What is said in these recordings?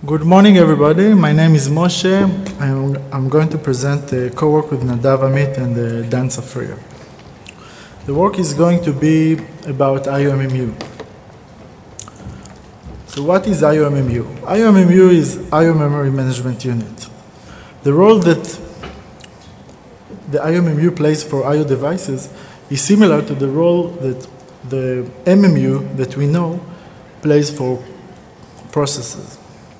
Good morning, everybody. My name is Moshe. I'm going to present the co-work with Nadav Amit and Dan Safria. The work is going to be about IOMMU. So what is IOMMU? IOMMU is IO Memory Management Unit. The role that the IOMMU plays for IO devices is similar to the role that the MMU that we know plays for processes.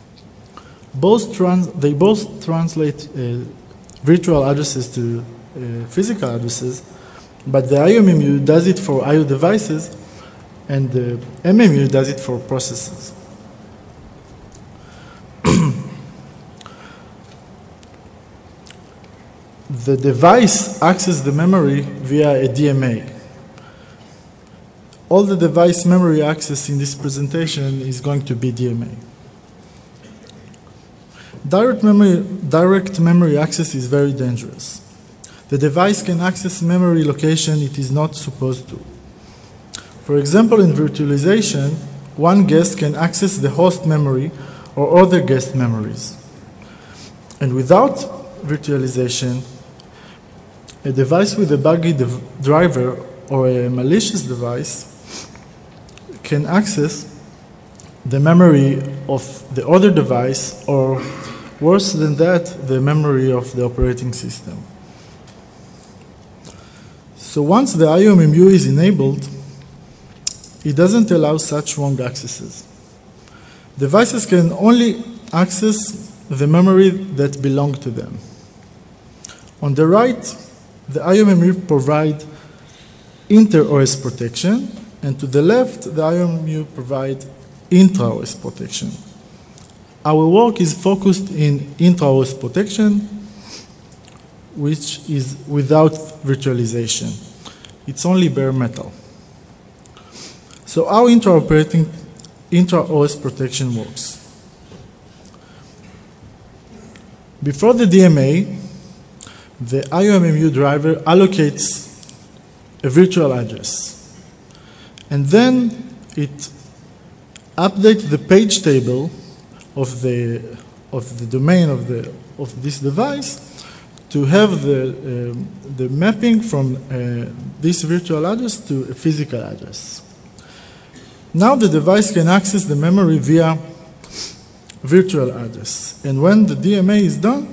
They both translate virtual addresses to physical addresses, but the IOMMU does it for IO devices and the MMU does it for processes. The device accesses the memory via a DMA. All the device memory access in this presentation is going to be DMA. Direct memory access is very dangerous. The device can access memory location it is not supposed to. For example, in virtualization, one guest can access the host memory or other guest memories. And without virtualization, a device with a buggy driver or a malicious device can access the memory of the other device, or worse than that, the memory of the operating system. So once the IOMMU is enabled, it doesn't allow such wrong accesses. Devices can only access the memory that belongs to them. On the right, the IOMMU provides inter-OS protection, and to the left, the IOMMU provides intra-OS protection. Our work is focused in intra-OS protection, which is without virtualization. It's only bare metal. So how intra-OS protection works. Before the DMA, the IOMMU driver allocates a virtual address. And then it updates the page table of the domain of this device to have the mapping from this virtual address to a physical address. Now the device can access the memory via virtual address. And when the DMA is done,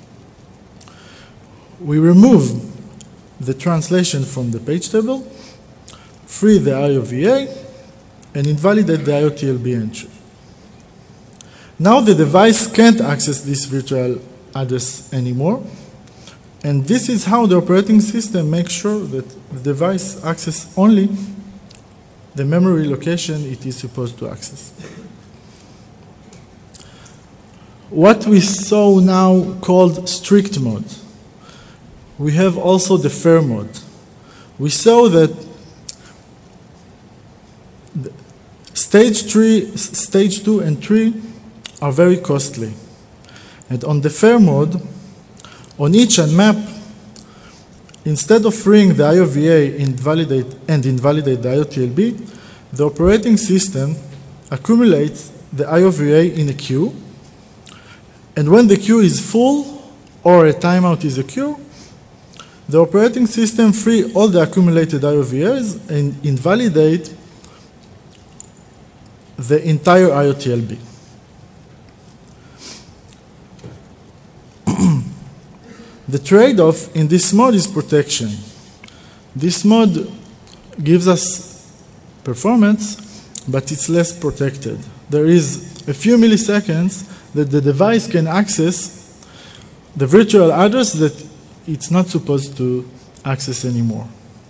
we remove the translation from the page table, free the IOVA, and invalidate the IOTLB entry. Now the device can't access this virtual address anymore, and this is how the operating system makes sure that the device accesses only the memory location it is supposed to access. What we saw now called strict mode. We have also the fair mode. We saw that stage 2 and 3 are very costly. And on the fair mode, on each unmap, instead of freeing the IOVA and invalidate the IOTLB, the operating system accumulates the IOVA in a queue. And when the queue is full or a timeout is occurred, the operating system frees all the accumulated IOVAs and invalidate the entire IOTLB. The trade-off in this mode is protection. This mode gives us performance, but it's less protected. There is a few milliseconds that the device can access the virtual address that it's not supposed to access anymore.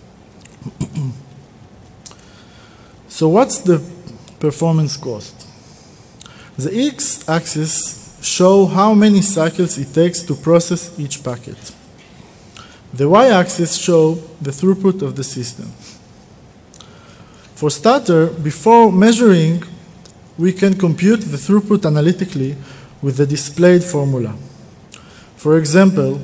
So what's the performance cost? The x-axis shows how many cycles it takes to process each packet. The y-axis shows the throughput of the system. For starter, before measuring, we can compute the throughput analytically with the displayed formula. For example,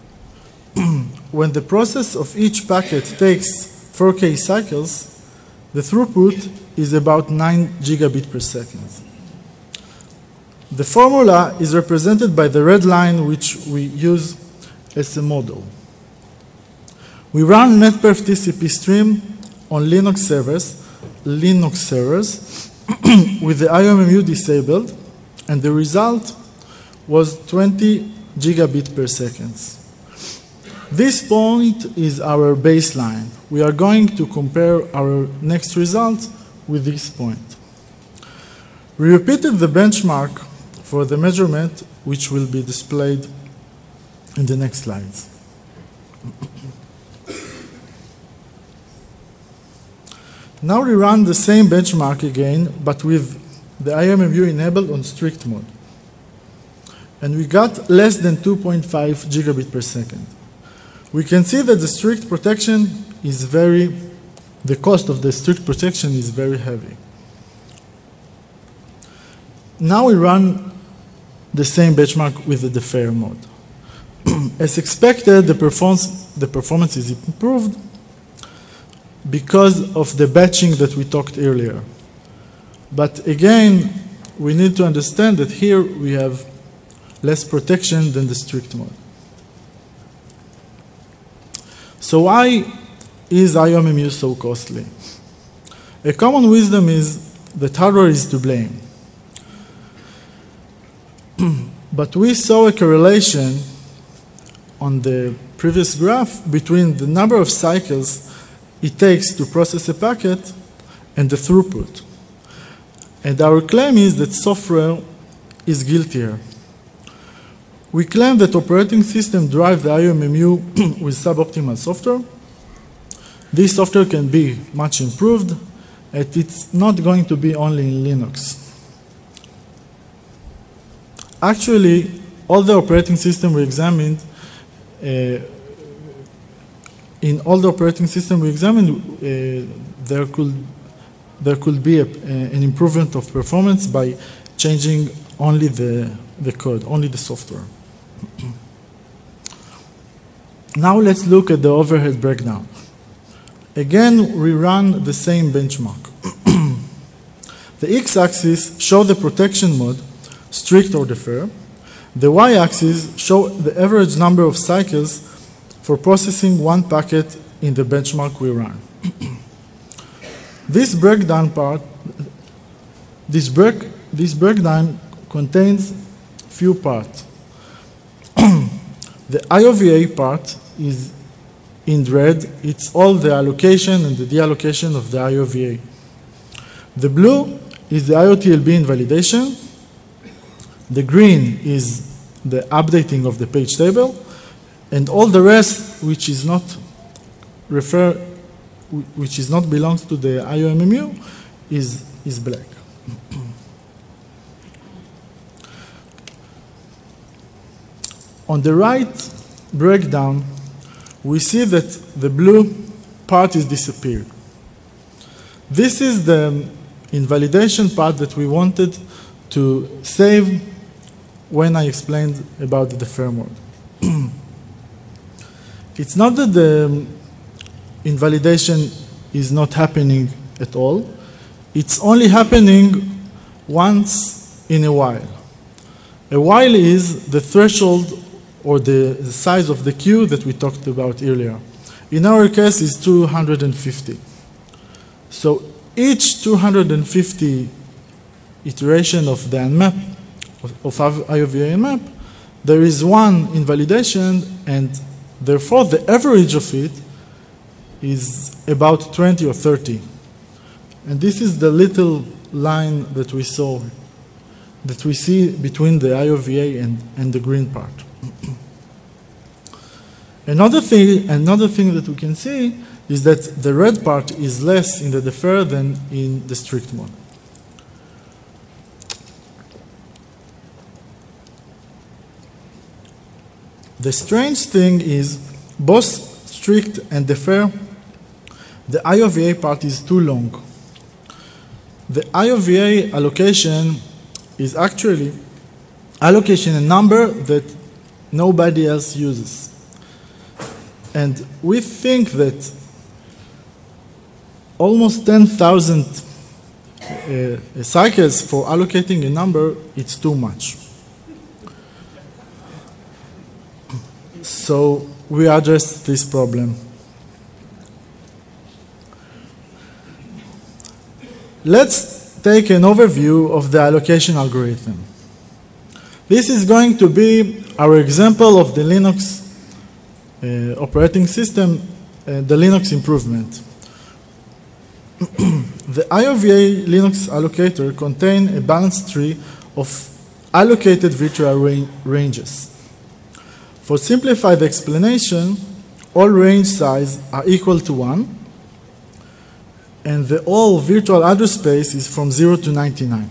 when the process of each packet takes 4K cycles, the throughput is about 9 gigabit per second. The formula is represented by the red line, which we use as a model. We run NetPerf TCP stream on Linux servers with the IOMMU disabled, and the result was 20 gigabit per second. This point is our baseline. We are going to compare our next result with this point. We repeated the benchmark for the measurement, which will be displayed in the next slides. Now we run the same benchmark again, but with the IOMMU enabled on strict mode. And we got less than 2.5 gigabit per second. We can see that the strict protection is the cost of the strict protection is very heavy. Now we run the same benchmark with the defer mode. As expected, the performance is improved because of the batching that we talked earlier. But again, we need to understand that here we have less protection than the strict mode. So why is IOMMU so costly? A common wisdom is that hardware is to blame. But we saw a correlation on the previous graph between the number of cycles it takes to process a packet and the throughput. And our claim is that software is guiltier. We claim that operating system drive the IOMMU with suboptimal software. This software can be much improved, and it's not going to be only in Linux. Actually, all the operating system we examined, there could be an improvement of performance by changing only the code, only the software. Now let's look at the overhead breakdown. Again, we run the same benchmark. The x-axis shows the protection mode, strict or defer. The y-axis shows the average number of cycles for processing one packet in the benchmark we run. This breakdown contains few parts. The IOVA part is in red. It's all the allocation and the deallocation of the IOVA. The blue is the IOTLB invalidation. The green is the updating of the page table. And all the rest, which is not belongs to the IOMMU, is black. On the right breakdown, we see that the blue part is disappeared. This is the invalidation part that we wanted to save when I explained about the defer mode. It's not that the invalidation is not happening at all. It's only happening once in a while. A while is the threshold or the size of the queue that we talked about earlier. In our case, it's 250. So each 250 iteration of the unmap, of IOVA unmap, there is one invalidation, and therefore the average of it is about 20 or 30. And this is the little line that we saw, that we see between the IOVA and the green part. Another thing that we can see is that the red part is less in the defer than in the strict mode. The strange thing is both strict and defer, the IOVA part is too long. The IOVA allocation is actually allocation a number that nobody else uses. And we think that almost 10,000 cycles for allocating a number, it's too much. So we address this problem. Let's take an overview of the allocation algorithm. This is going to be our example of the Linux operating system, the Linux improvement. The IOVA Linux allocator contains a balanced tree of allocated virtual ranges. For simplified explanation, all range size are equal to 1, and the all virtual address space is from 0 to 99.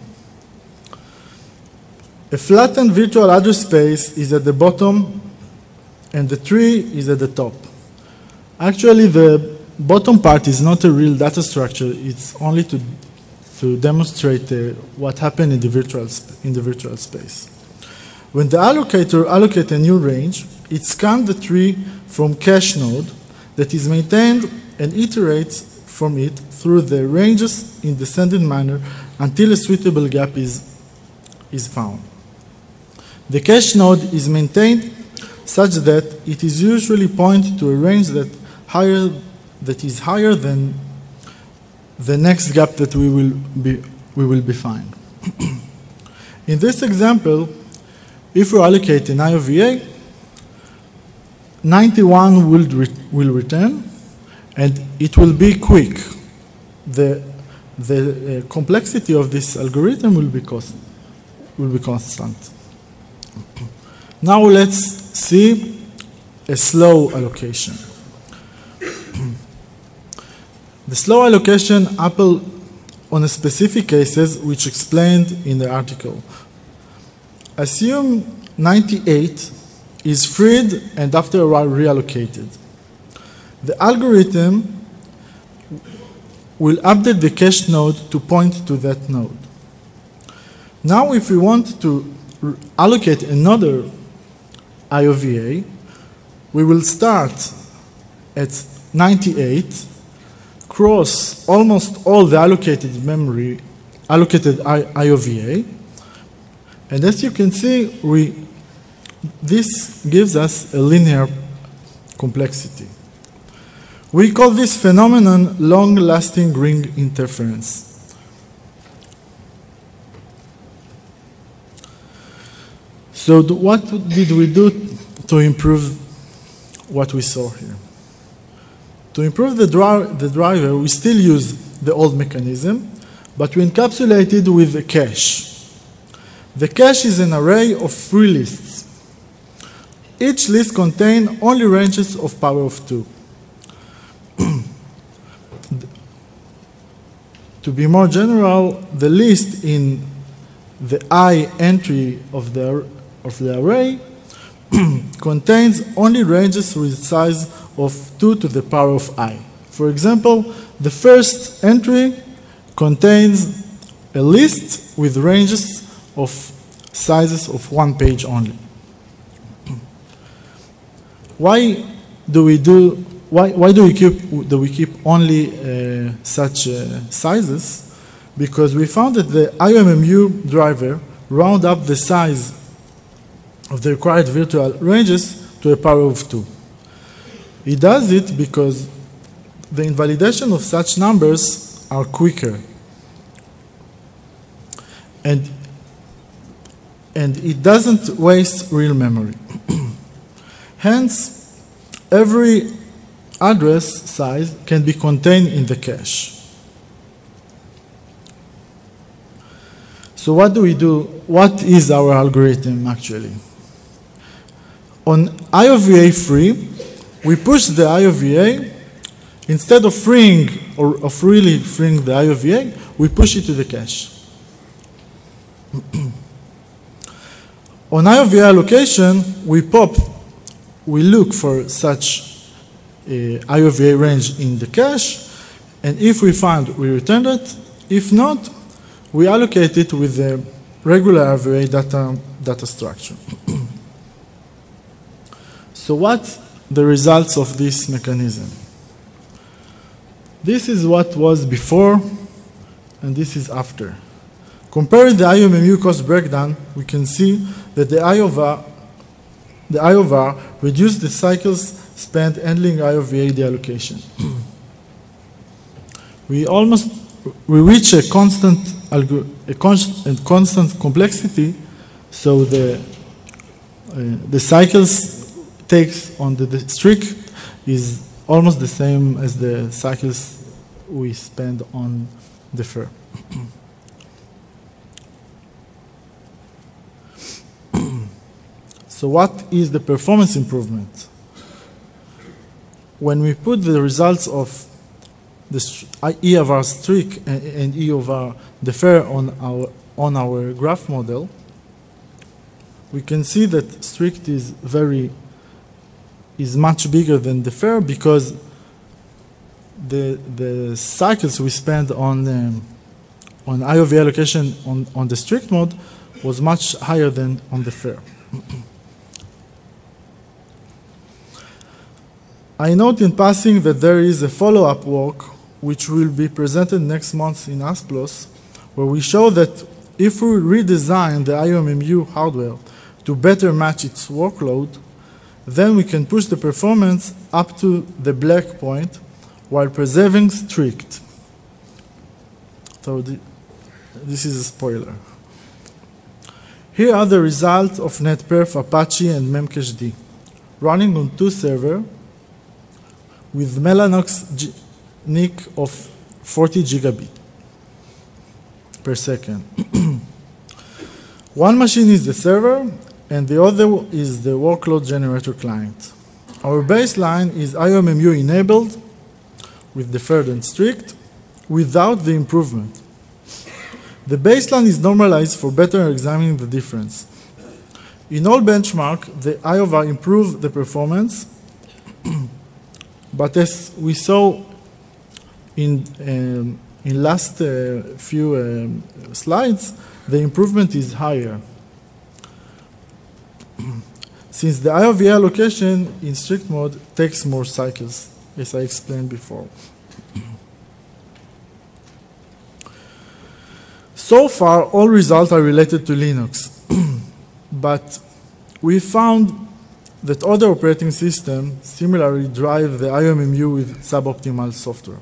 A flattened virtual address space is at the bottom, and the tree is at the top. Actually, the bottom part is not a real data structure. It's only to demonstrate what happened in the virtual space. When the allocator allocates a new range, it scans the tree from cache node that is maintained and iterates from it through the ranges in descending manner until a suitable gap is found. The cache node is maintained such that it is usually pointed to a range that is higher than the next gap that we will be find. In this example, if we allocate an IOVA, 91 will return, and it will be quick. The complexity of this algorithm will be constant. Now let's see a slow allocation. The slow allocation happens on a specific cases which explained in the article. Assume 98 is freed and after a while reallocated. The algorithm will update the cache node to point to that node. Now if we want to allocate another IOVA, we will start at 98, cross almost all the allocated IOVA, and as you can see, this gives us a linear complexity. We call this phenomenon long-lasting ring interference. So what did we do to improve what we saw here? To improve the driver, we still use the old mechanism, but we encapsulate it with a cache. The cache is an array of free lists. Each list contains only ranges of power of 2. To be more general, the list in the I entry of the array contains only ranges with size of 2 to the power of I. For example, the first entry contains a list with ranges of sizes of 1 page only. Why do we keep only such sizes? Because we found that the IOMMU driver round up the size of the required virtual ranges to a power of 2. It does it because the invalidation of such numbers are quicker. And it doesn't waste real memory. Hence, every address size can be contained in the cache. So what do we do? What is our algorithm actually? On IOVA free, we push the IOVA, instead of freeing or of really freeing the IOVA, we push it to the cache. On IOVA allocation, we look for such IOVA range in the cache, and if we find, we return it. If not, we allocate it with the regular IOVA data structure. So what the results of this mechanism? This is what was before, and this is after. Comparing the IOMMU cost breakdown, we can see that the IOVAR reduced the cycles spent handling IOVA deallocation. We reach a constant complexity, so the cycles takes on the strict is almost the same as the cycles we spend on the FAIR. So what is the performance improvement? When we put the results of the EOVAR strict and EOVAR the FAIR on our graph model, we can see that strict is much bigger than the FAIR because the cycles we spend on IOV allocation on the strict mode was much higher than on the FAIR. I note in passing that there is a follow-up work which will be presented next month in ASPLOS, where we show that if we redesign the IOMMU hardware to better match its workload, then we can push the performance up to the black point while preserving strict. So this is a spoiler. Here are the results of NetPerf, Apache, and Memcached running on 2 servers with Mellanox NIC of 40 gigabit per second. One machine is the server, and the other is the workload generator client. Our baseline is IOMMU enabled with the FAIR and strict without the improvement. The baseline is normalized for better examining the difference. In all benchmark, the IOVAR improved the performance, but as we saw in last few slides, the improvement is higher. Since the IOVA allocation in strict mode takes more cycles, as I explained before. So far, all results are related to Linux, but we found that other operating systems similarly drive the IOMMU with suboptimal software.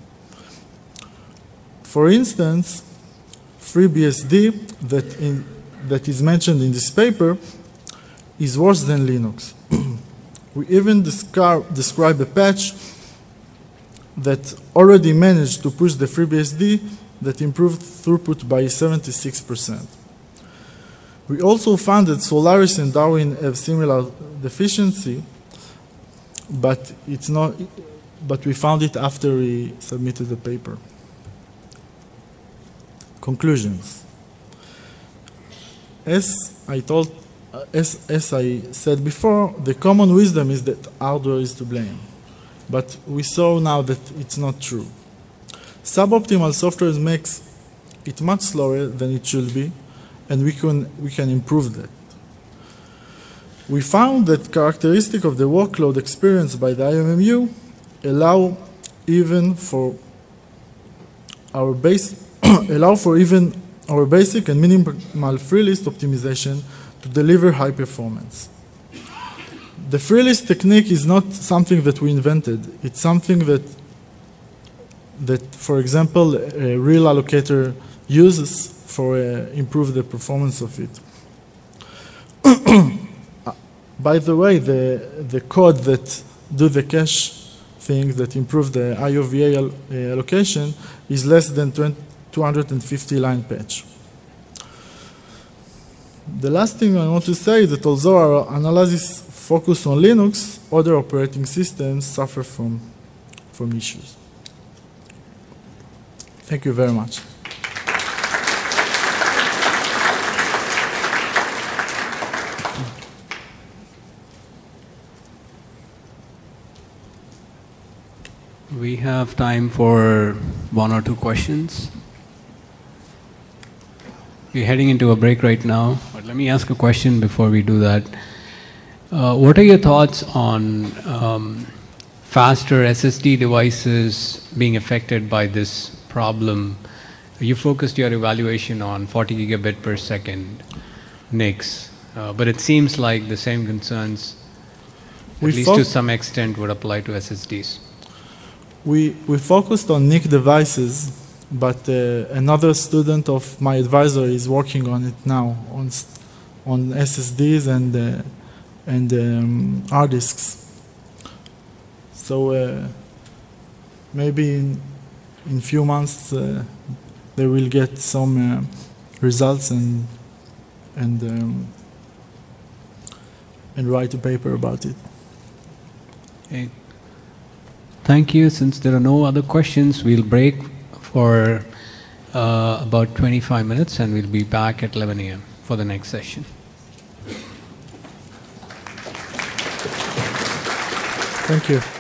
For instance, FreeBSD that is mentioned in this paper is worse than Linux. We even describe a patch that already managed to push the FreeBSD that improved throughput by 76%. We also found that Solaris and Darwin have similar deficiency, but we found it after we submitted the paper. Conclusions. As I said before, the common wisdom is that hardware is to blame. But we saw now that it's not true. Suboptimal software makes it much slower than it should be, and we can improve that. We found that characteristics of the workload experienced by the IOMMU allow for even our basic and minimal free list optimization to deliver high performance. The free list technique is not something that we invented. It's something that for example, a real allocator uses for improve the performance of it. By the way, the code that do the cache thing that improve the IOVA allocation is less than 250 line patch. The last thing I want to say is that although our analysis focus on Linux, other operating systems suffer from issues. Thank you very much. We have time for 1 or 2 questions. We're heading into a break right now, but let me ask a question before we do that. What are your thoughts on faster SSD devices being affected by this problem. You focused your evaluation on 40 gigabit per second NICs, but it seems like the same concerns, at least to some extent, would apply to SSDs. We focused on NIC devices, but another student of my advisor is working on it now, on SSDs and hard disks. So maybe in few months they will get some results and write a paper about it. Okay. Thank you. Since there are no other questions, we'll break for about 25 minutes and we'll be back at 11 a.m. for the next session. Thank you.